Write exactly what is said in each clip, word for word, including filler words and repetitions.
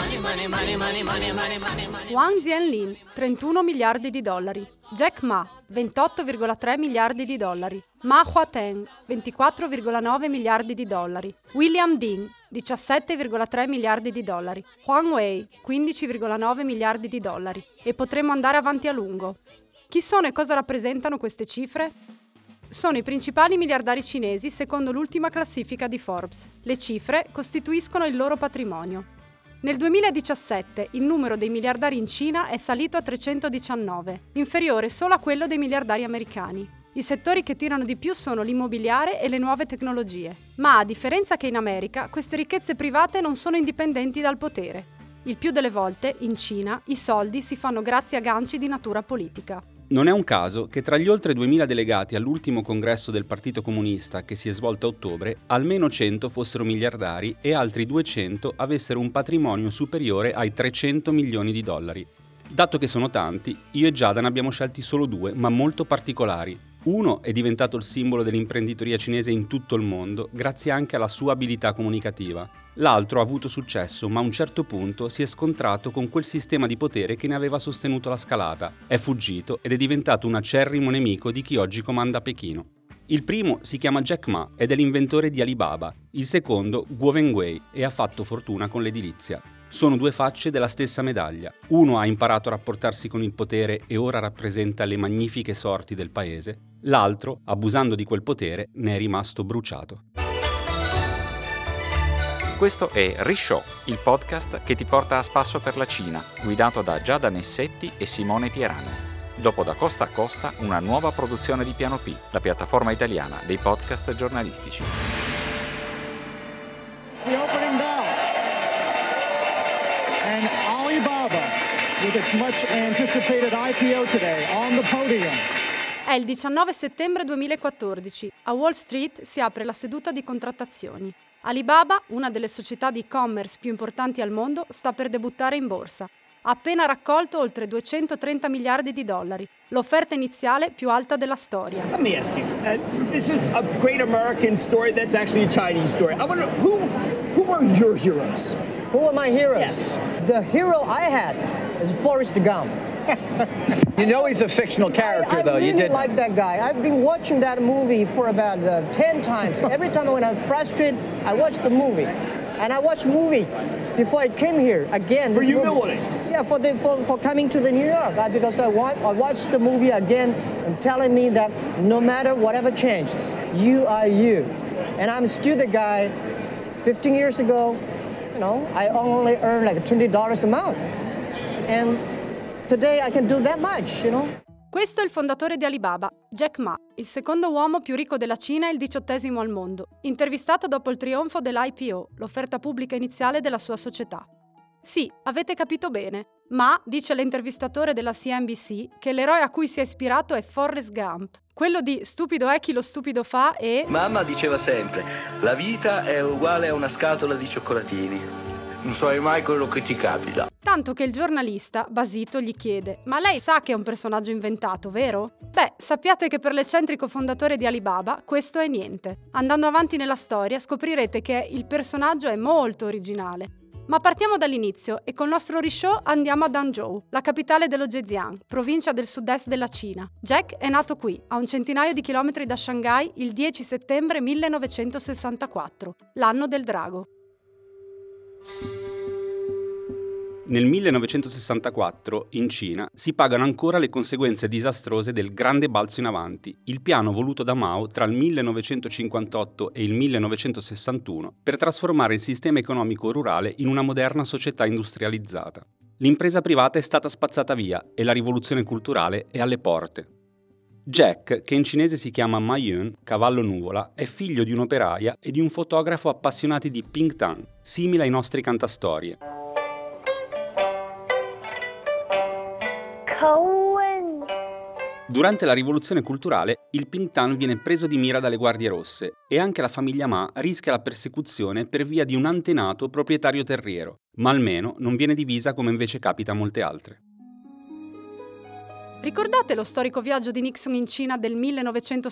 Wang Jianlin, trentuno miliardi di dollari. Jack Ma, ventotto virgola tre miliardi di dollari. Ma Huateng, ventiquattro virgola nove miliardi di dollari. William Ding, diciassette virgola tre miliardi di dollari. Huang Wei, quindici virgola nove miliardi di dollari. E potremmo andare avanti a lungo. Chi sono e cosa rappresentano queste cifre? Sono i principali miliardari cinesi secondo l'ultima classifica di Forbes. Le cifre costituiscono il loro patrimonio. Nel duemiladiciassette il numero dei miliardari in Cina è salito a trecentodiciannove, inferiore solo a quello dei miliardari americani. I settori che tirano di più sono l'immobiliare e le nuove tecnologie. Ma a differenza che in America, queste ricchezze private non sono indipendenti dal potere. Il più delle volte, in Cina, i soldi si fanno grazie a ganci di natura politica. Non è un caso che tra gli oltre duemila delegati all'ultimo congresso del Partito Comunista che si è svolto a ottobre, almeno cento fossero miliardari e altri duecento avessero un patrimonio superiore ai trecento milioni di dollari. Dato che sono tanti, io e Giada ne abbiamo scelti solo due, ma molto particolari. Uno è diventato il simbolo dell'imprenditoria cinese in tutto il mondo, grazie anche alla sua abilità comunicativa. L'altro ha avuto successo, ma a un certo punto si è scontrato con quel sistema di potere che ne aveva sostenuto la scalata. È fuggito ed è diventato un acerrimo nemico di chi oggi comanda Pechino. Il primo si chiama Jack Ma ed è l'inventore di Alibaba, il secondo Guo Wengwei e ha fatto fortuna con l'edilizia. Sono due facce della stessa medaglia. Uno ha imparato a rapportarsi con il potere e ora rappresenta le magnifiche sorti del paese. L'altro, abusando di quel potere, ne è rimasto bruciato. Questo è Rishow, il podcast che ti porta a spasso per la Cina, guidato da Giada Nessetti e Simone Pieranni. Dopo Da Costa a Costa, una nuova produzione di Piano P, la piattaforma italiana dei podcast giornalistici. The opening bell. And Alibaba, with its much anticipated I P O today, on the podium. È il diciannove settembre duemilaquattordici. A Wall Street si apre la seduta di contrattazioni. Alibaba, una delle società di e-commerce più importanti al mondo, sta per debuttare in borsa. Ha appena raccolto oltre duecentotrenta miliardi di dollari, l'offerta iniziale più alta della storia. Let me ask you, uh, this is a great American story that's actually a Chinese story. I wonder, who, who are your heroes? Who are my heroes? Yes. The hero I had is Forrest Gump. You know he's a fictional character, I, I though. really You did like that guy. I've been watching that movie for about uh, ten times. Every time when I'm frustrated, I watch the movie. And I watched movie before I came here again. For this humility. Movie. Yeah, for, the, for for coming to the New York uh, because I want I watched the movie again and telling me that no matter whatever changed, you are you. And I'm still the guy. fifteen years ago, you know, I only earned like twenty dollars a month, and today I can do that much, you know. Questo è il fondatore di Alibaba, Jack Ma, il secondo uomo più ricco della Cina e il diciottesimo al mondo, intervistato dopo il trionfo dell'I P O, l'offerta pubblica iniziale della sua società. Sì, avete capito bene. Ma, dice l'intervistatore della C N B C, che l'eroe a cui si è ispirato è Forrest Gump, quello di Stupido è chi lo stupido fa e... Mamma diceva sempre, la vita è uguale a una scatola di cioccolatini. Non sai mai quello che ti capita. Tanto che il giornalista, basito, gli chiede «Ma lei sa che è un personaggio inventato, vero?» Beh, sappiate che per l'eccentrico fondatore di Alibaba questo è niente. Andando avanti nella storia scoprirete che il personaggio è molto originale. Ma partiamo dall'inizio e col nostro Rishow andiamo a Dangzhou, la capitale dello Zhejiang, provincia del sud-est della Cina. Jack è nato qui, a un centinaio di chilometri da Shanghai, il dieci settembre millenovecentosessantaquattro, l'anno del drago. Nel millenovecentosessantaquattro, in Cina, si pagano ancora le conseguenze disastrose del Grande Balzo in Avanti, il piano voluto da Mao tra il millenovecentocinquantotto e il millenovecentosessantuno per trasformare il sistema economico rurale in una moderna società industrializzata. L'impresa privata è stata spazzata via e la rivoluzione culturale è alle porte. Jack, che in cinese si chiama Ma Yun, cavallo nuvola, è figlio di un'operaia e di un fotografo appassionati di Ping Tang, simile ai nostri cantastorie. Durante la rivoluzione culturale, il Ping Tang viene preso di mira dalle guardie rosse e anche la famiglia Ma rischia la persecuzione per via di un antenato proprietario terriero, ma almeno non viene divisa come invece capita a molte altre. Ricordate lo storico viaggio di Nixon in Cina del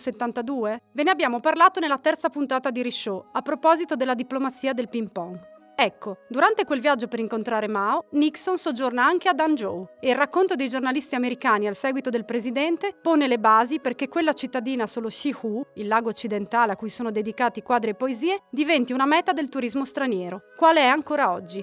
millenovecentosettantadue? Ve ne abbiamo parlato nella terza puntata di Rishow, a proposito della diplomazia del ping pong. Ecco, durante quel viaggio per incontrare Mao, Nixon soggiorna anche a Danzhou e il racconto dei giornalisti americani al seguito del presidente pone le basi perché quella cittadina sullo Xihu, il lago occidentale a cui sono dedicati quadri e poesie, diventi una meta del turismo straniero, quale è ancora oggi.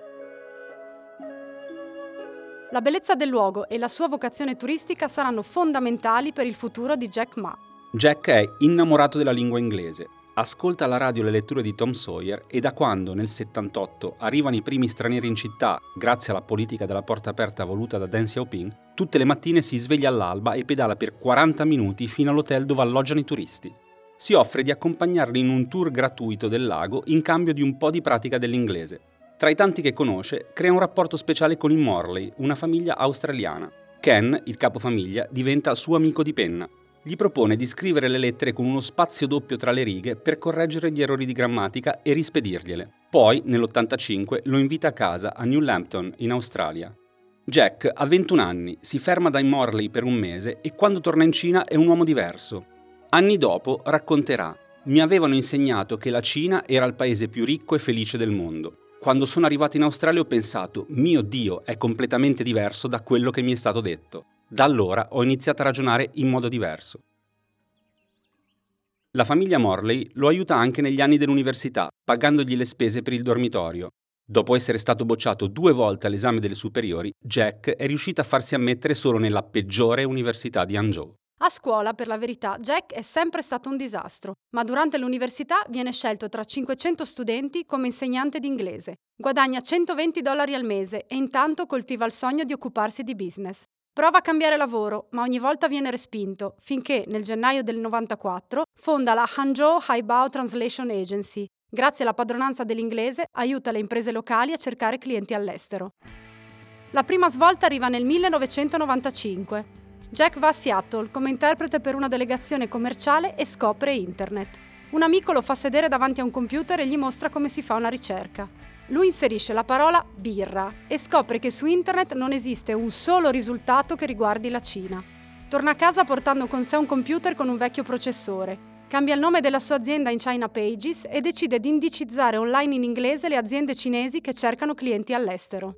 La bellezza del luogo e la sua vocazione turistica saranno fondamentali per il futuro di Jack Ma. Jack è innamorato della lingua inglese. Ascolta alla radio le letture di Tom Sawyer e da quando, nel settantotto, arrivano i primi stranieri in città, grazie alla politica della porta aperta voluta da Deng Xiaoping, tutte le mattine si sveglia all'alba e pedala per quaranta minuti fino all'hotel dove alloggiano i turisti. Si offre di accompagnarli in un tour gratuito del lago in cambio di un po' di pratica dell'inglese. Tra i tanti che conosce, crea un rapporto speciale con i Morley, una famiglia australiana. Ken, il capofamiglia, diventa suo amico di penna. Gli propone di scrivere le lettere con uno spazio doppio tra le righe per correggere gli errori di grammatica e rispedirgliele. Poi, nell'ottantacinque, lo invita a casa a New Lambton, in Australia. Jack ha ventuno anni, si ferma dai Morley per un mese e quando torna in Cina è un uomo diverso. Anni dopo racconterà: «Mi avevano insegnato che la Cina era il paese più ricco e felice del mondo. Quando sono arrivato in Australia ho pensato, mio Dio, è completamente diverso da quello che mi è stato detto. Da allora ho iniziato a ragionare in modo diverso». La famiglia Morley lo aiuta anche negli anni dell'università, pagandogli le spese per il dormitorio. Dopo essere stato bocciato due volte all'esame delle superiori, Jack è riuscito a farsi ammettere solo nella peggiore università di Hangzhou. A scuola, per la verità, Jack è sempre stato un disastro, ma durante l'università viene scelto tra cinquecento studenti come insegnante di inglese. Guadagna centoventi dollari al mese e intanto coltiva il sogno di occuparsi di business. Prova a cambiare lavoro, ma ogni volta viene respinto, finché nel gennaio del novantaquattro fonda la Hangzhou Haibao Translation Agency. Grazie alla padronanza dell'inglese, aiuta le imprese locali a cercare clienti all'estero. La prima svolta arriva nel millenovecentonovantacinque. Jack va a Seattle come interprete per una delegazione commerciale e scopre internet. Un amico lo fa sedere davanti a un computer e gli mostra come si fa una ricerca. Lui inserisce la parola birra e scopre che su internet non esiste un solo risultato che riguardi la Cina. Torna a casa portando con sé un computer con un vecchio processore. Cambia il nome della sua azienda in China Pages e decide di indicizzare online in inglese le aziende cinesi che cercano clienti all'estero.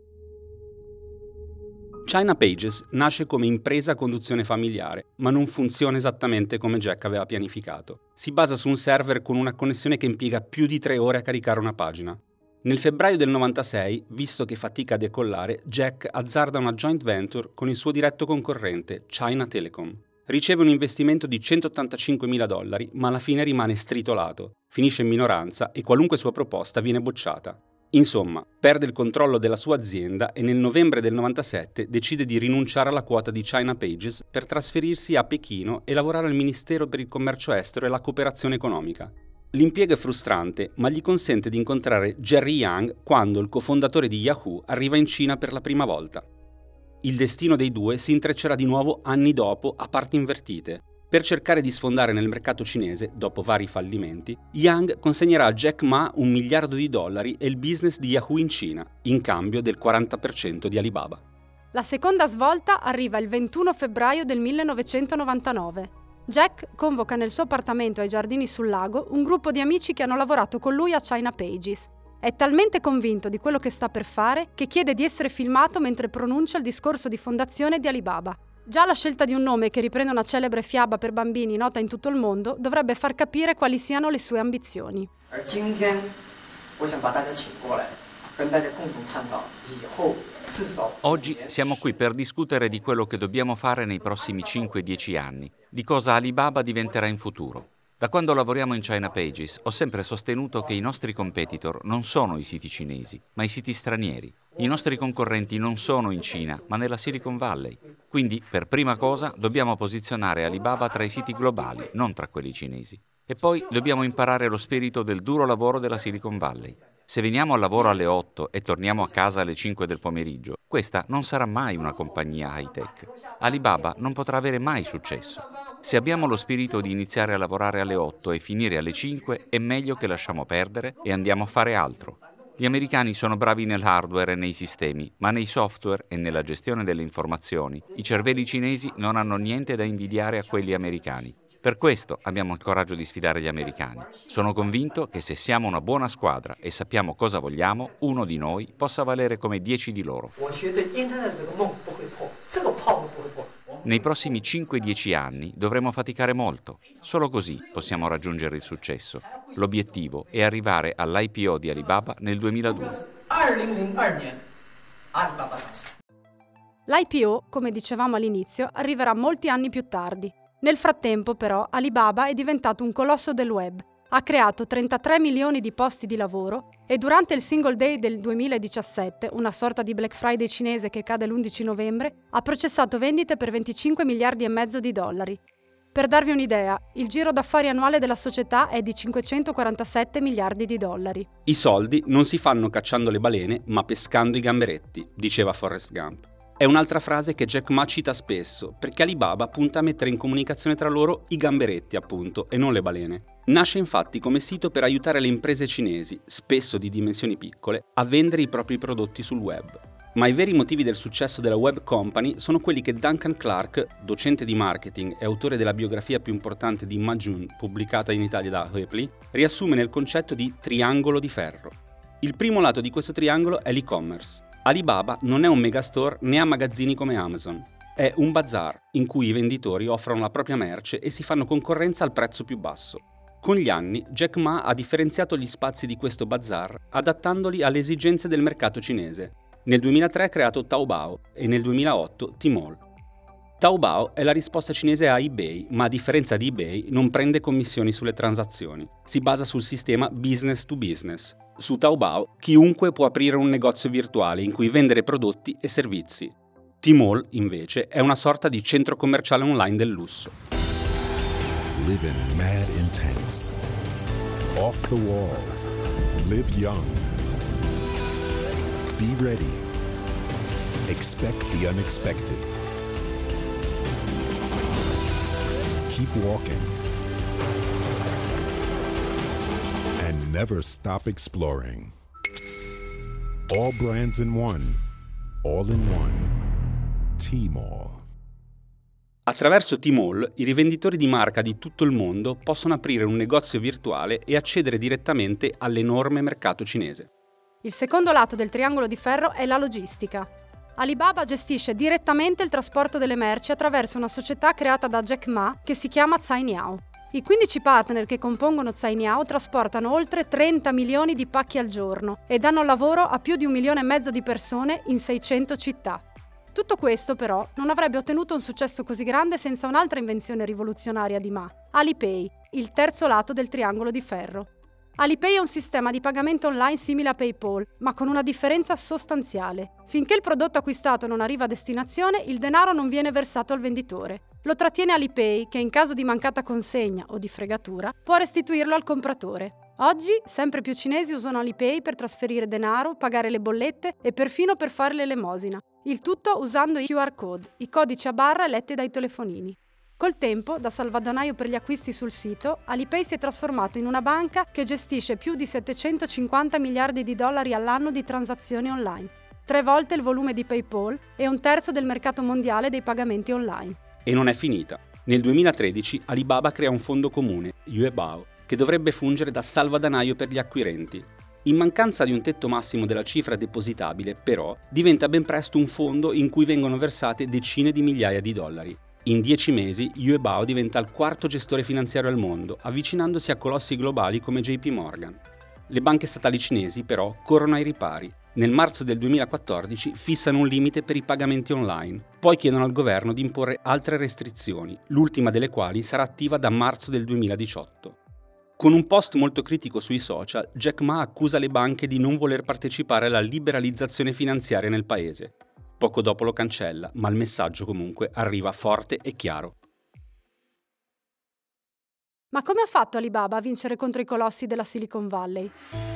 China Pages nasce come impresa a conduzione familiare, ma non funziona esattamente come Jack aveva pianificato. Si basa su un server con una connessione che impiega più di tre ore a caricare una pagina. Nel febbraio del novantasei, visto che fatica a decollare, Jack azzarda una joint venture con il suo diretto concorrente, China Telecom. Riceve un investimento di centottantacinquemila dollari, ma alla fine rimane stritolato, finisce in minoranza e qualunque sua proposta viene bocciata. Insomma, perde il controllo della sua azienda e nel novembre del novantasette decide di rinunciare alla quota di China Pages per trasferirsi a Pechino e lavorare al Ministero per il Commercio Estero e la Cooperazione Economica. L'impiego è frustrante, ma gli consente di incontrare Jerry Yang quando il cofondatore di Yahoo arriva in Cina per la prima volta. Il destino dei due si intreccerà di nuovo anni dopo a parti invertite. Per cercare di sfondare nel mercato cinese, dopo vari fallimenti, Yang consegnerà a Jack Ma un miliardo di dollari e il business di Yahoo in Cina, in cambio del quaranta per cento di Alibaba. La seconda svolta arriva il ventuno febbraio del millenovecentonovantanove. Jack convoca nel suo appartamento ai giardini sul lago un gruppo di amici che hanno lavorato con lui a China Pages. È talmente convinto di quello che sta per fare che chiede di essere filmato mentre pronuncia il discorso di fondazione di Alibaba. Già la scelta di un nome che riprende una celebre fiaba per bambini nota in tutto il mondo dovrebbe far capire quali siano le sue ambizioni. Oggi siamo qui per discutere di quello che dobbiamo fare nei prossimi cinque dieci anni, di cosa Alibaba diventerà in futuro. Da quando lavoriamo in China Pages ho sempre sostenuto che i nostri competitor non sono i siti cinesi, ma i siti stranieri. I nostri concorrenti non sono in Cina, ma nella Silicon Valley. Quindi, per prima cosa, dobbiamo posizionare Alibaba tra i siti globali, non tra quelli cinesi. E poi dobbiamo imparare lo spirito del duro lavoro della Silicon Valley. Se veniamo al lavoro alle otto e torniamo a casa alle cinque del pomeriggio, questa non sarà mai una compagnia high-tech. Alibaba non potrà avere mai successo. Se abbiamo lo spirito di iniziare a lavorare alle otto e finire alle cinque, è meglio che lasciamo perdere e andiamo a fare altro. Gli americani sono bravi nell'hardware e nei sistemi, ma nei software e nella gestione delle informazioni, i cervelli cinesi non hanno niente da invidiare a quelli americani. Per questo abbiamo il coraggio di sfidare gli americani. Sono convinto che se siamo una buona squadra e sappiamo cosa vogliamo, uno di noi possa valere come dieci di loro. Nei prossimi cinque dieci anni dovremo faticare molto. Solo così possiamo raggiungere il successo. L'obiettivo è arrivare all'I P O di Alibaba nel duemiladue. L'I P O, come dicevamo all'inizio, arriverà molti anni più tardi. Nel frattempo, però, Alibaba è diventato un colosso del web. Ha creato trentatré milioni di posti di lavoro e durante il Single Day del duemiladiciassette, una sorta di Black Friday cinese che cade l'undici novembre, ha processato vendite per venticinque miliardi e mezzo di dollari. Per darvi un'idea, il giro d'affari annuale della società è di cinquecentoquarantasette miliardi di dollari. I soldi non si fanno cacciando le balene, ma pescando i gamberetti, diceva Forrest Gump. È un'altra frase che Jack Ma cita spesso, perché Alibaba punta a mettere in comunicazione tra loro i gamberetti, appunto, e non le balene. Nasce infatti come sito per aiutare le imprese cinesi, spesso di dimensioni piccole, a vendere i propri prodotti sul web. Ma i veri motivi del successo della web company sono quelli che Duncan Clark, docente di marketing e autore della biografia più importante di Ma Jun, pubblicata in Italia da Hoepli, riassume nel concetto di triangolo di ferro. Il primo lato di questo triangolo è l'e-commerce. Alibaba non è un megastore né ha magazzini come Amazon. È un bazar in cui i venditori offrono la propria merce e si fanno concorrenza al prezzo più basso. Con gli anni, Jack Ma ha differenziato gli spazi di questo bazar, adattandoli alle esigenze del mercato cinese. Nel duemilatré ha creato Taobao e nel duemilaotto Tmall. Taobao è la risposta cinese a eBay, ma a differenza di eBay non prende commissioni sulle transazioni. Si basa sul sistema business to business. Su Taobao chiunque può aprire un negozio virtuale in cui vendere prodotti e servizi. Tmall, invece, è una sorta di centro commerciale online del lusso. Live in mad intense. Off the wall. Live young. Be ready. Expect the unexpected. Keep walking. And never stop exploring. All brands in one. All in one. Tmall. Attraverso Tmall, i rivenditori di marca di tutto il mondo possono aprire un negozio virtuale e accedere direttamente all'enorme mercato cinese. Il secondo lato del triangolo di ferro è la logistica. Alibaba gestisce direttamente il trasporto delle merci attraverso una società creata da Jack Ma che si chiama Cainiao. I quindici partner che compongono Cainiao trasportano oltre trenta milioni di pacchi al giorno e danno lavoro a più di un milione e mezzo di persone in seicento città. Tutto questo, però, non avrebbe ottenuto un successo così grande senza un'altra invenzione rivoluzionaria di Ma, Alipay, il terzo lato del triangolo di ferro. Alipay è un sistema di pagamento online simile a PayPal, ma con una differenza sostanziale. Finché il prodotto acquistato non arriva a destinazione, il denaro non viene versato al venditore. Lo trattiene Alipay, che in caso di mancata consegna o di fregatura, può restituirlo al compratore. Oggi, sempre più cinesi usano Alipay per trasferire denaro, pagare le bollette e perfino per fare l'elemosina. Il tutto usando i Q R code, i codici a barra letti dai telefonini. Col tempo, da salvadanaio per gli acquisti sul sito, Alipay si è trasformato in una banca che gestisce più di settecentocinquanta miliardi di dollari all'anno di transazioni online, tre volte il volume di PayPal e un terzo del mercato mondiale dei pagamenti online. E non è finita. Nel duemilatredici Alibaba crea un fondo comune, Yuebao, che dovrebbe fungere da salvadanaio per gli acquirenti. In mancanza di un tetto massimo della cifra depositabile, però, diventa ben presto un fondo in cui vengono versate decine di migliaia di dollari. In dieci mesi, Yuebao diventa il quarto gestore finanziario al mondo, avvicinandosi a colossi globali come J P Morgan. Le banche statali cinesi, però, corrono ai ripari. Nel marzo del duemilaquattordici fissano un limite per i pagamenti online, poi chiedono al governo di imporre altre restrizioni, l'ultima delle quali sarà attiva da marzo del duemiladiciotto. Con un post molto critico sui social, Jack Ma accusa le banche di non voler partecipare alla liberalizzazione finanziaria nel paese. Poco dopo lo cancella, ma il messaggio comunque arriva forte e chiaro. Ma come ha fatto Alibaba a vincere contro i colossi della Silicon Valley?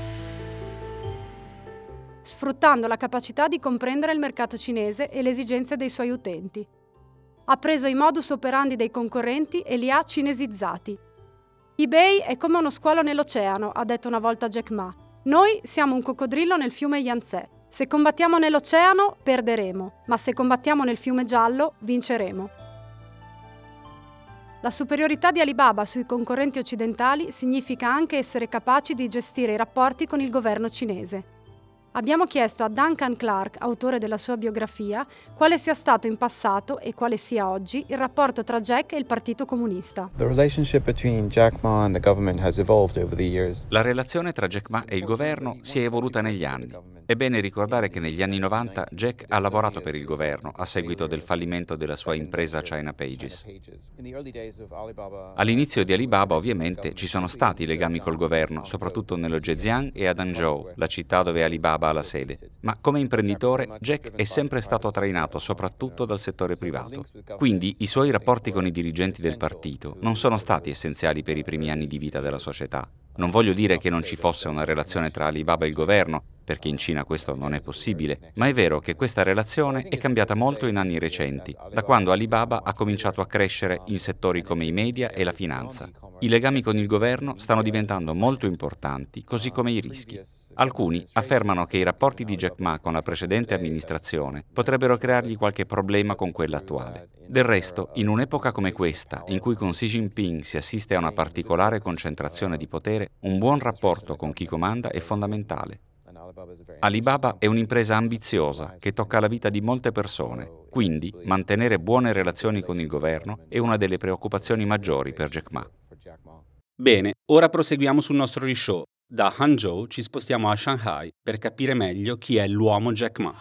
Sfruttando la capacità di comprendere il mercato cinese e le esigenze dei suoi utenti. Ha preso i modus operandi dei concorrenti e li ha cinesizzati. eBay è come uno squalo nell'oceano, ha detto una volta Jack Ma. Noi siamo un coccodrillo nel fiume Yangtze. Se combattiamo nell'oceano, perderemo, ma se combattiamo nel fiume giallo, vinceremo. La superiorità di Alibaba sui concorrenti occidentali significa anche essere capaci di gestire i rapporti con il governo cinese. Abbiamo chiesto a Duncan Clark, autore della sua biografia, quale sia stato in passato e quale sia oggi il rapporto tra Jack e il Partito Comunista. The relationship between Jack Ma and the government has evolved over the years. La relazione tra Jack Ma e il governo si è evoluta negli anni. È bene ricordare che negli anni novanta Jack ha lavorato per il governo a seguito del fallimento della sua impresa China Pages. All'inizio di Alibaba, ovviamente, ci sono stati legami col governo, soprattutto nello Zhejiang e ad Hangzhou, la città dove Alibaba ha la sede. Ma come imprenditore, Jack è sempre stato trainato soprattutto dal settore privato. Quindi i suoi rapporti con i dirigenti del partito non sono stati essenziali per i primi anni di vita della società. Non voglio dire che non ci fosse una relazione tra Alibaba e il governo, perché in Cina questo non è possibile, ma è vero che questa relazione è cambiata molto in anni recenti, da quando Alibaba ha cominciato a crescere in settori come i media e la finanza. I legami con il governo stanno diventando molto importanti, così come i rischi. Alcuni affermano che i rapporti di Jack Ma con la precedente amministrazione potrebbero creargli qualche problema con quella attuale. Del resto, in un'epoca come questa, in cui con Xi Jinping si assiste a una particolare concentrazione di potere, un buon rapporto con chi comanda è fondamentale. Alibaba è un'impresa ambiziosa che tocca la vita di molte persone, quindi mantenere buone relazioni con il governo è una delle preoccupazioni maggiori per Jack Ma. Bene, ora proseguiamo sul nostro rishow. Da Hangzhou ci spostiamo a Shanghai per capire meglio chi è l'uomo Jack Ma.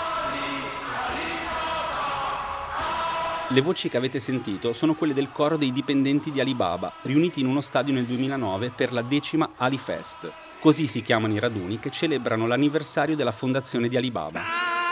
Le voci che avete sentito sono quelle del coro dei dipendenti di Alibaba, riuniti in uno stadio nel duemilanove per la decima AliFest. Così si chiamano i raduni che celebrano l'anniversario della fondazione di Alibaba.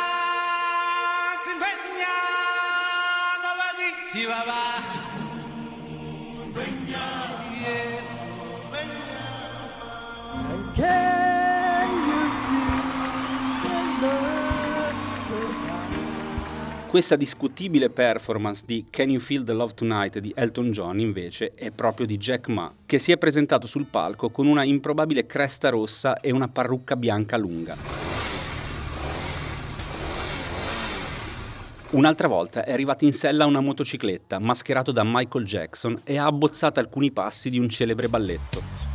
Questa discutibile performance di Can You Feel the Love Tonight di Elton John, invece, è proprio di Jack Ma, che si è presentato sul palco con una improbabile cresta rossa e una parrucca bianca lunga. Un'altra volta è arrivato in sella a una motocicletta, mascherato da Michael Jackson, e ha abbozzato alcuni passi di un celebre balletto.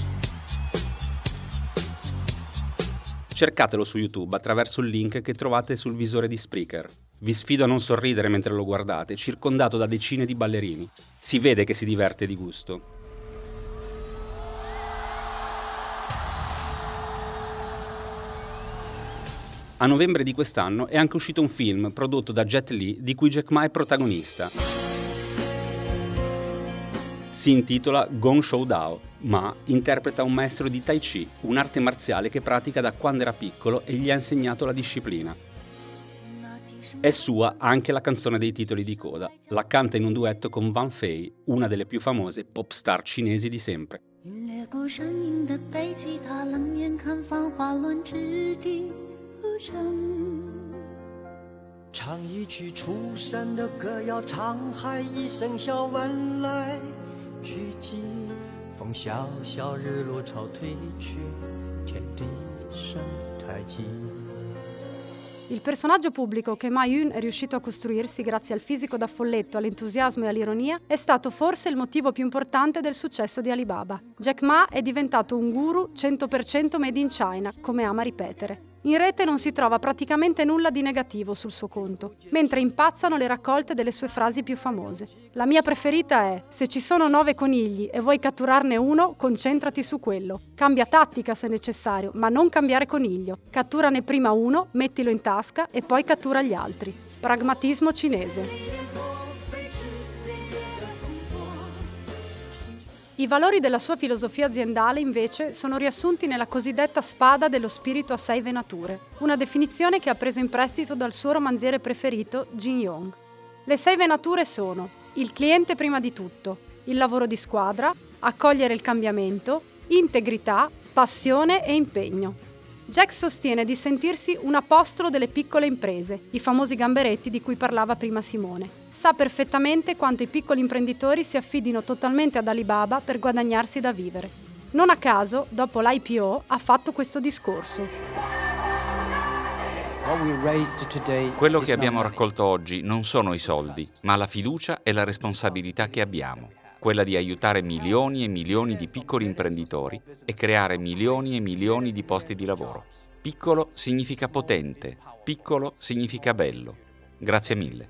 Cercatelo su YouTube attraverso il link che trovate sul visore di Spreaker. Vi sfido a non sorridere mentre lo guardate, circondato da decine di ballerini. Si vede che si diverte di gusto. A novembre di quest'anno è anche uscito un film prodotto da Jet Li di cui Jack Ma è protagonista. Si intitola Gong Shou Dao. Ma interpreta un maestro di Tai Chi, un'arte marziale che pratica da quando era piccolo e gli ha insegnato la disciplina. È sua anche la canzone dei titoli di coda. La canta in un duetto con Van Fei, una delle più famose pop star cinesi di sempre. Il personaggio pubblico che Ma Yun è riuscito a costruirsi grazie al fisico da folletto, all'entusiasmo e all'ironia è stato forse il motivo più importante del successo di Alibaba. Jack Ma è diventato un guru cento per cento made in China, come ama ripetere. In rete non si trova praticamente nulla di negativo sul suo conto, mentre impazzano le raccolte delle sue frasi più famose. La mia preferita è: se ci sono nove conigli e vuoi catturarne uno, concentrati su quello. Cambia tattica se necessario, ma non cambiare coniglio. Catturane prima uno, mettilo in tasca e poi cattura gli altri. Pragmatismo cinese. I valori della sua filosofia aziendale, invece, sono riassunti nella cosiddetta spada dello spirito a sei venature, una definizione che ha preso in prestito dal suo romanziere preferito, Jin Yong. Le sei venature sono: il cliente prima di tutto, il lavoro di squadra, accogliere il cambiamento, integrità, passione e impegno. Jack sostiene di sentirsi un apostolo delle piccole imprese, i famosi gamberetti di cui parlava prima Simone. Sa perfettamente quanto i piccoli imprenditori si affidino totalmente ad Alibaba per guadagnarsi da vivere. Non a caso, dopo l'I P O, ha fatto questo discorso. Quello che abbiamo raccolto oggi non sono i soldi, ma la fiducia e la responsabilità che abbiamo, quella di aiutare milioni e milioni di piccoli imprenditori e creare milioni e milioni di posti di lavoro. Piccolo significa potente, piccolo significa bello. Grazie mille.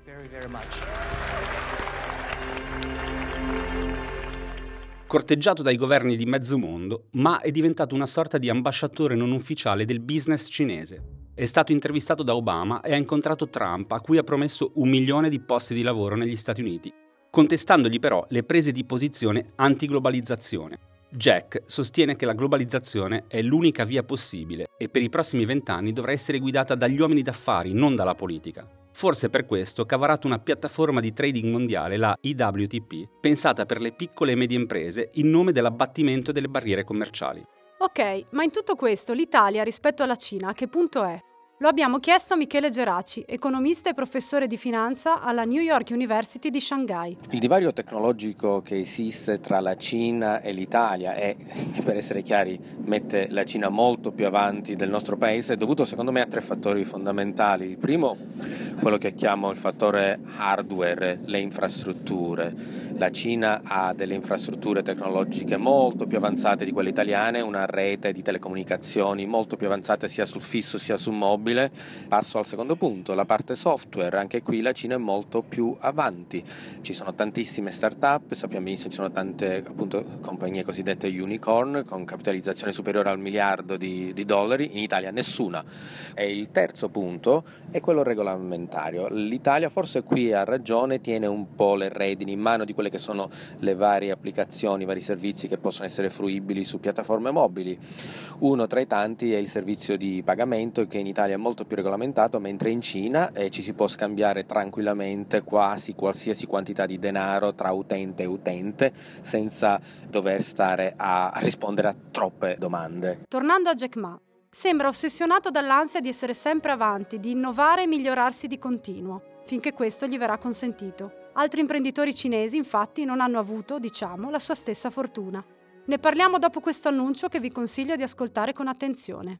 Corteggiato dai governi di mezzo mondo, Ma è diventato una sorta di ambasciatore non ufficiale del business cinese. È stato intervistato da Obama e ha incontrato Trump, a cui ha promesso un milione di posti di lavoro negli Stati Uniti, contestandogli però le prese di posizione anti-globalizzazione. Jack sostiene che la globalizzazione è l'unica via possibile e per i prossimi vent'anni dovrà essere guidata dagli uomini d'affari, non dalla politica. Forse per questo che ha varato una piattaforma di trading mondiale, la I W T P, pensata per le piccole e medie imprese in nome dell'abbattimento delle barriere commerciali. Ok, ma in tutto questo l'Italia rispetto alla Cina a che punto è? Lo abbiamo chiesto a Michele Geraci, economista e professore di finanza alla New York University di Shanghai. Il divario tecnologico che esiste tra la Cina e l'Italia e, per essere chiari, mette la Cina molto più avanti del nostro paese è dovuto secondo me a tre fattori fondamentali. Il primo, quello che chiamo il fattore hardware, le infrastrutture. La Cina ha delle infrastrutture tecnologiche molto più avanzate di quelle italiane, una rete di telecomunicazioni molto più avanzata sia sul fisso sia sul mobile. Passo al secondo punto, la parte software. Anche qui la Cina è molto più avanti. Ci sono tantissime start-up, sappiamo benissimo ci sono tante appunto compagnie cosiddette unicorn con capitalizzazione superiore al miliardo di, di dollari, in Italia nessuna. E il terzo punto è quello regolamentario. L'Italia forse qui ha ragione, tiene un po' le redini in mano di quelle che sono le varie applicazioni, i vari servizi che possono essere fruibili su piattaforme mobili. Uno tra i tanti è il servizio di pagamento che in Italia è molto più regolamentato, mentre in Cina eh, ci si può scambiare tranquillamente quasi qualsiasi quantità di denaro tra utente e utente senza dover stare a rispondere a troppe domande. Tornando a Jack Ma, sembra ossessionato dall'ansia di essere sempre avanti, di innovare e migliorarsi di continuo, finché questo gli verrà consentito. Altri imprenditori cinesi, infatti, non hanno avuto, diciamo, la sua stessa fortuna. Ne parliamo dopo questo annuncio che vi consiglio di ascoltare con attenzione.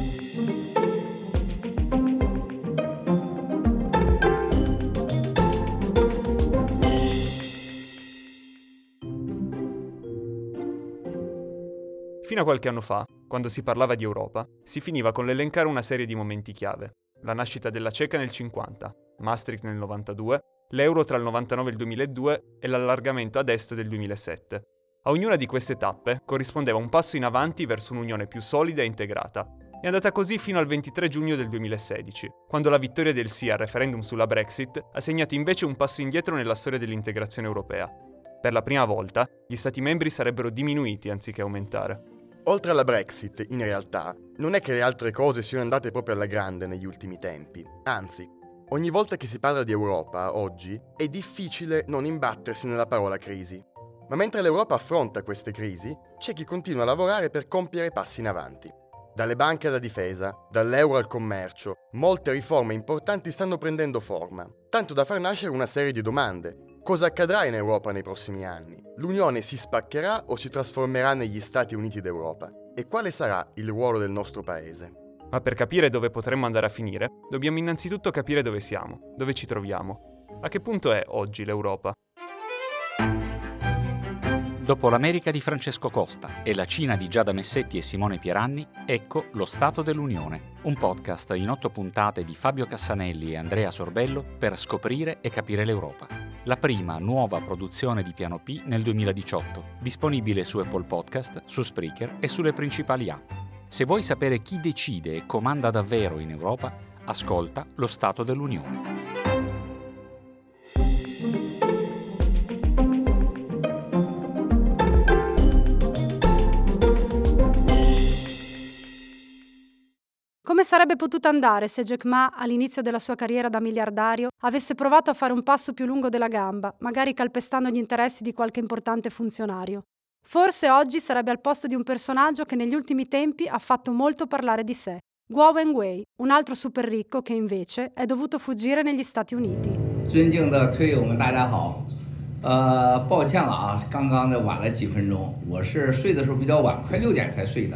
Fino a qualche anno fa, quando si parlava di Europa, si finiva con l'elencare una serie di momenti chiave. La nascita della CECA nel cinquanta, Maastricht nel novantadue, l'euro tra il novantanove e il duemiladue e l'allargamento ad est del duemilasette. A ognuna di queste tappe corrispondeva un passo in avanti verso un'unione più solida e integrata. È andata così fino al ventitré giugno del duemilasedici, quando la vittoria del sì al referendum sulla Brexit ha segnato invece un passo indietro nella storia dell'integrazione europea. Per la prima volta, gli Stati membri sarebbero diminuiti anziché aumentare. Oltre alla Brexit, in realtà, non è che le altre cose siano andate proprio alla grande negli ultimi tempi. Anzi, ogni volta che si parla di Europa, oggi, è difficile non imbattersi nella parola crisi. Ma mentre l'Europa affronta queste crisi, c'è chi continua a lavorare per compiere passi in avanti. Dalle banche alla difesa, dall'euro al commercio, molte riforme importanti stanno prendendo forma, tanto da far nascere una serie di domande. Cosa accadrà in Europa nei prossimi anni? L'Unione si spaccherà o si trasformerà negli Stati Uniti d'Europa? E quale sarà il ruolo del nostro paese? Ma per capire dove potremmo andare a finire, dobbiamo innanzitutto capire dove siamo, dove ci troviamo. A che punto è oggi l'Europa? Dopo l'America di Francesco Costa e la Cina di Giada Messetti e Simone Pieranni, ecco Lo Stato dell'Unione, un podcast in otto puntate di Fabio Cassanelli e Andrea Sorbello per scoprire e capire l'Europa. La prima nuova produzione di Piano P nel duemiladiciotto, disponibile su Apple Podcast, su Spreaker e sulle principali app. Se vuoi sapere chi decide e comanda davvero in Europa, ascolta Lo Stato dell'Unione. Come sarebbe potuto andare se Jack Ma, all'inizio della sua carriera da miliardario, avesse provato a fare un passo più lungo della gamba, magari calpestando gli interessi di qualche importante funzionario? Forse oggi sarebbe al posto di un personaggio che negli ultimi tempi ha fatto molto parlare di sé, Guo Wengwei, un altro super ricco che invece è dovuto fuggire negli Stati Uniti. 尊敬的推友们，大家好。呃，抱歉了啊，刚刚的晚了几分钟，我是睡的时候比较晚，快六点才睡的。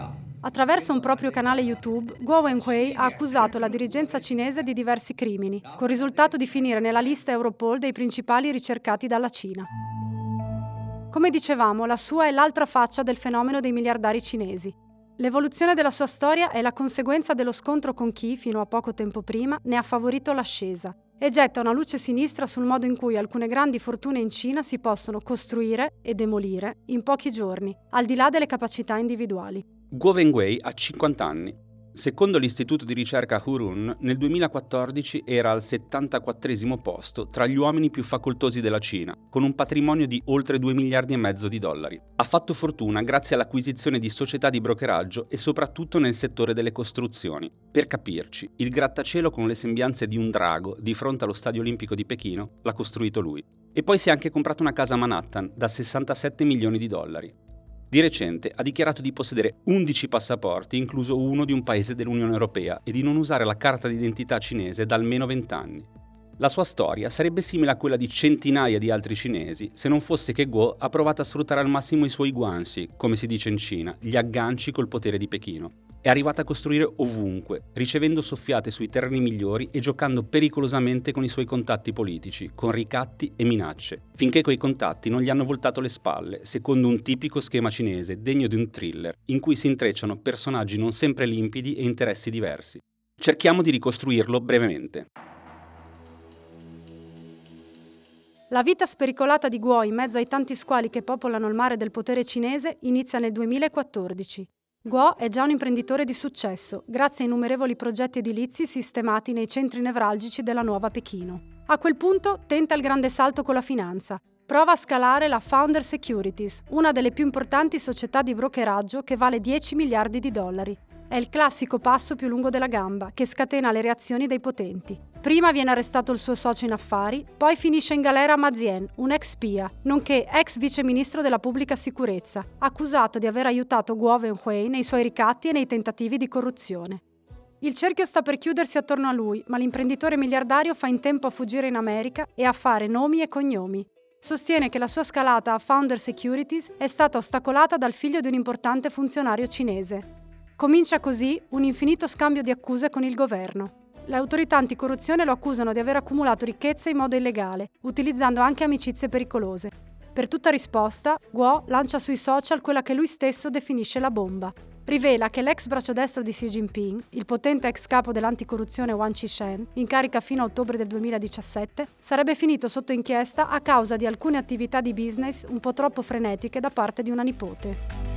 Attraverso un proprio canale YouTube, Guo Wenhui ha accusato la dirigenza cinese di diversi crimini, col risultato di finire nella lista Europol dei principali ricercati dalla Cina. Come dicevamo, la sua è l'altra faccia del fenomeno dei miliardari cinesi. L'evoluzione della sua storia è la conseguenza dello scontro con chi, fino a poco tempo prima, ne ha favorito l'ascesa e getta una luce sinistra sul modo in cui alcune grandi fortune in Cina si possono costruire e demolire in pochi giorni, al di là delle capacità individuali. Guo Wenhui ha cinquanta anni. Secondo l'istituto di ricerca Hurun, nel duemilaquattordici era al settantaquattresimo posto tra gli uomini più facoltosi della Cina, con un patrimonio di oltre due miliardi e mezzo di dollari. Ha fatto fortuna grazie all'acquisizione di società di brokeraggio e soprattutto nel settore delle costruzioni. Per capirci, il grattacielo con le sembianze di un drago di fronte allo Stadio Olimpico di Pechino l'ha costruito lui. E poi si è anche comprato una casa a Manhattan da sessantasette milioni di dollari. Di recente ha dichiarato di possedere undici passaporti, incluso uno di un paese dell'Unione Europea, e di non usare la carta d'identità cinese da almeno vent'anni. La sua storia sarebbe simile a quella di centinaia di altri cinesi, se non fosse che Guo ha provato a sfruttare al massimo i suoi guanxi, come si dice in Cina, gli agganci col potere di Pechino. È arrivata a costruire ovunque, ricevendo soffiate sui terreni migliori e giocando pericolosamente con i suoi contatti politici, con ricatti e minacce, finché quei contatti non gli hanno voltato le spalle, secondo un tipico schema cinese degno di un thriller, in cui si intrecciano personaggi non sempre limpidi e interessi diversi. Cerchiamo di ricostruirlo brevemente. La vita spericolata di Guo in mezzo ai tanti squali che popolano il mare del potere cinese inizia nel duemilaquattordici. Guo è già un imprenditore di successo, grazie a innumerevoli progetti edilizi sistemati nei centri nevralgici della nuova Pechino. A quel punto tenta il grande salto con la finanza. Prova a scalare la Founder Securities, una delle più importanti società di brokeraggio che vale dieci miliardi di dollari. È il classico passo più lungo della gamba, che scatena le reazioni dei potenti. Prima viene arrestato il suo socio in affari, poi finisce in galera Ma Zien, un ex spia, nonché ex viceministro della pubblica sicurezza, accusato di aver aiutato Guo Wenhui nei suoi ricatti e nei tentativi di corruzione. Il cerchio sta per chiudersi attorno a lui, ma l'imprenditore miliardario fa in tempo a fuggire in America e a fare nomi e cognomi. Sostiene che la sua scalata a Founder Securities è stata ostacolata dal figlio di un importante funzionario cinese. Comincia così un infinito scambio di accuse con il governo. Le autorità anticorruzione lo accusano di aver accumulato ricchezze in modo illegale, utilizzando anche amicizie pericolose. Per tutta risposta, Guo lancia sui social quella che lui stesso definisce la bomba. Rivela che l'ex braccio destro di Xi Jinping, il potente ex capo dell'anticorruzione Wang Qishan, in carica fino a ottobre del duemiladiciassette, sarebbe finito sotto inchiesta a causa di alcune attività di business un po' troppo frenetiche da parte di una nipote.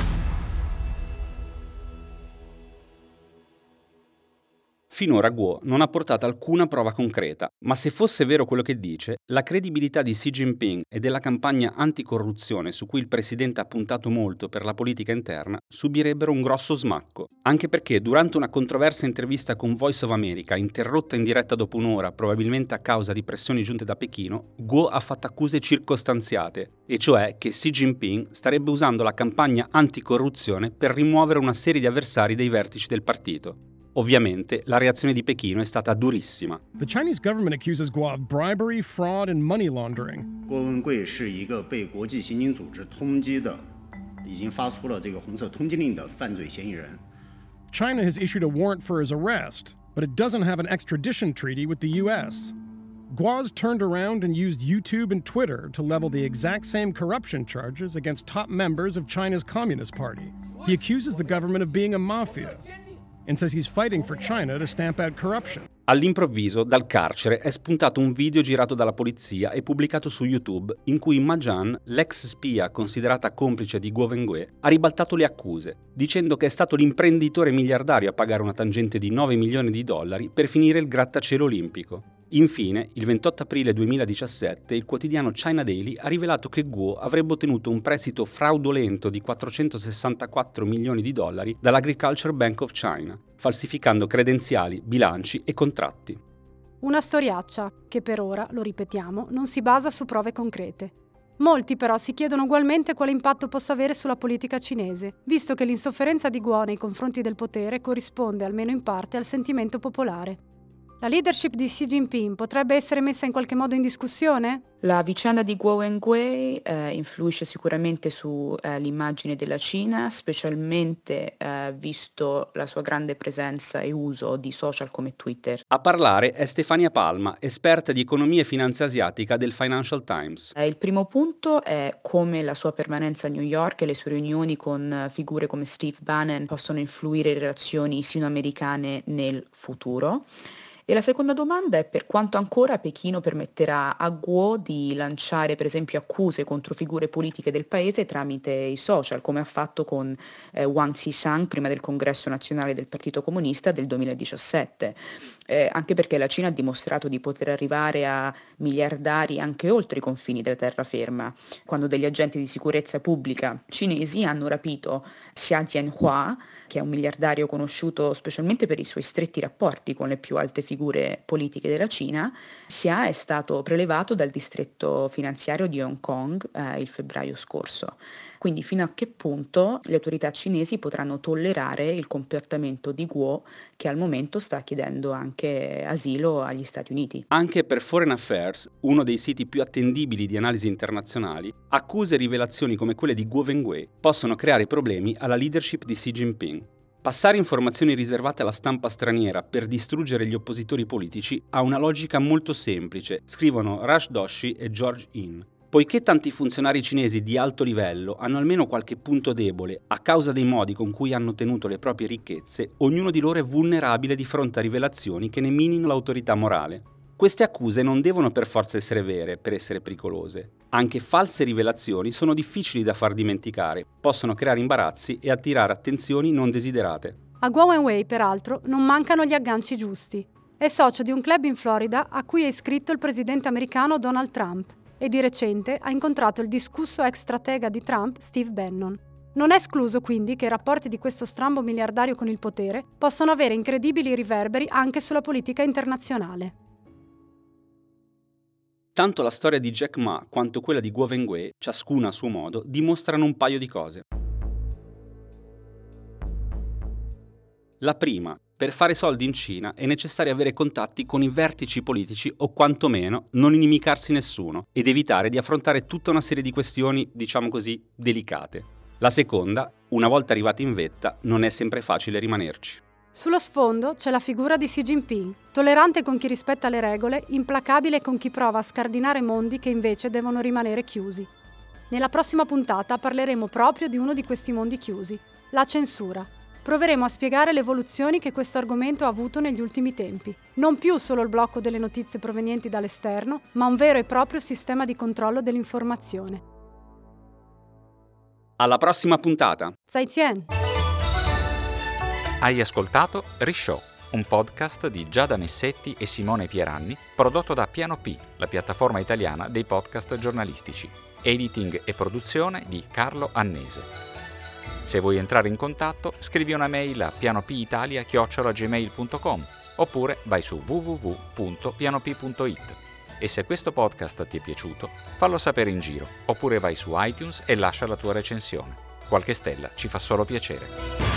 Finora Guo non ha portato alcuna prova concreta, ma se fosse vero quello che dice, la credibilità di Xi Jinping e della campagna anticorruzione su cui il presidente ha puntato molto per la politica interna subirebbero un grosso smacco. Anche perché durante una controversa intervista con Voice of America, interrotta in diretta dopo un'ora, probabilmente a causa di pressioni giunte da Pechino, Guo ha fatto accuse circostanziate, e cioè che Xi Jinping starebbe usando la campagna anticorruzione per rimuovere una serie di avversari dei vertici del partito. Ovviamente, la reazione di Pechino è stata durissima. The Chinese government accuses Guo of bribery, fraud and money laundering. 郭文贵是一个被国际刑警组织通缉的，已经发出了这个红色通缉令的犯罪嫌疑人。 China has issued a warrant for his arrest, but it doesn't have an extradition treaty with the U S. Guo's turned around and used YouTube and Twitter to level the exact same corruption charges against top members of China's Communist Party. He accuses the government of being a mafia and says he's fighting for China to stamp out corruption. All'improvviso, dal carcere è spuntato un video girato dalla polizia e pubblicato su YouTube in cui Ma Jian, l'ex spia considerata complice di Guo Wenhui, ha ribaltato le accuse, dicendo che è stato l'imprenditore miliardario a pagare una tangente di nove milioni di dollari per finire il grattacielo olimpico. Infine, il ventotto aprile duemiladiciassette, il quotidiano China Daily ha rivelato che Guo avrebbe ottenuto un prestito fraudolento di quattrocentosessantaquattro milioni di dollari dall'Agriculture Bank of China, falsificando credenziali, bilanci e contratti. Una storiaccia che per ora, lo ripetiamo, non si basa su prove concrete. Molti però si chiedono ugualmente quale impatto possa avere sulla politica cinese, visto che l'insofferenza di Guo nei confronti del potere corrisponde almeno in parte al sentimento popolare. La leadership di Xi Jinping potrebbe essere messa in qualche modo in discussione? La vicenda di Guo Wengui eh, influisce sicuramente sull'immagine eh, della Cina, specialmente eh, visto la sua grande presenza e uso di social come Twitter. A parlare è Stefania Palma, esperta di economia e finanza asiatica del Financial Times. Eh, il primo punto è come la sua permanenza a New York e le sue riunioni con figure come Steve Bannon possono influire le relazioni sino-americane nel futuro. E la seconda domanda è per quanto ancora Pechino permetterà a Guo di lanciare per esempio accuse contro figure politiche del paese tramite i social, come ha fatto con eh, Wang Xishan prima del congresso nazionale del Partito Comunista del duemiladiciassette, eh, anche perché la Cina ha dimostrato di poter arrivare a miliardari anche oltre i confini della terraferma, quando degli agenti di sicurezza pubblica cinesi hanno rapito Xia Jianhua, che è un miliardario conosciuto specialmente per i suoi stretti rapporti con le più alte figure politiche della Cina. Xia è stato prelevato dal distretto finanziario di Hong Kong eh, il febbraio scorso. Quindi fino a che punto le autorità cinesi potranno tollerare il comportamento di Guo, che al momento sta chiedendo anche asilo agli Stati Uniti. Anche per Foreign Affairs, uno dei siti più attendibili di analisi internazionali, accuse e rivelazioni come quelle di Guo Wengui possono creare problemi alla leadership di Xi Jinping. Passare informazioni riservate alla stampa straniera per distruggere gli oppositori politici ha una logica molto semplice, scrivono Rush Doshi e George In. Poiché tanti funzionari cinesi di alto livello hanno almeno qualche punto debole a causa dei modi con cui hanno ottenuto le proprie ricchezze, ognuno di loro è vulnerabile di fronte a rivelazioni che ne minino l'autorità morale. Queste accuse non devono per forza essere vere per essere pericolose. Anche false rivelazioni sono difficili da far dimenticare, possono creare imbarazzi e attirare attenzioni non desiderate. A Guo Wengui, peraltro, non mancano gli agganci giusti. È socio di un club in Florida a cui è iscritto il presidente americano Donald Trump e di recente ha incontrato il discusso ex stratega di Trump, Steve Bannon. Non è escluso quindi che i rapporti di questo strambo miliardario con il potere possano avere incredibili riverberi anche sulla politica internazionale. Tanto la storia di Jack Ma quanto quella di Guo Wengui, ciascuna a suo modo, dimostrano un paio di cose. La prima, per fare soldi in Cina è necessario avere contatti con i vertici politici o quantomeno non inimicarsi nessuno ed evitare di affrontare tutta una serie di questioni, diciamo così, delicate. La seconda, una volta arrivati in vetta, non è sempre facile rimanerci. Sullo sfondo c'è la figura di Xi Jinping, tollerante con chi rispetta le regole, implacabile con chi prova a scardinare mondi che invece devono rimanere chiusi. Nella prossima puntata parleremo proprio di uno di questi mondi chiusi, la censura. Proveremo a spiegare le evoluzioni che questo argomento ha avuto negli ultimi tempi. Non più solo il blocco delle notizie provenienti dall'esterno, ma un vero e proprio sistema di controllo dell'informazione. Alla prossima puntata! Zaijian! Hai ascoltato Rishow, un podcast di Giada Messetti e Simone Pieranni, prodotto da Piano P, la piattaforma italiana dei podcast giornalistici. Editing e produzione di Carlo Annese. Se vuoi entrare in contatto, scrivi una mail a pianopitalia chiocciola gmail punto com oppure vai su w w w punto pianop punto it. E se questo podcast ti è piaciuto, fallo sapere in giro, oppure vai su iTunes e lascia la tua recensione. Qualche stella ci fa solo piacere.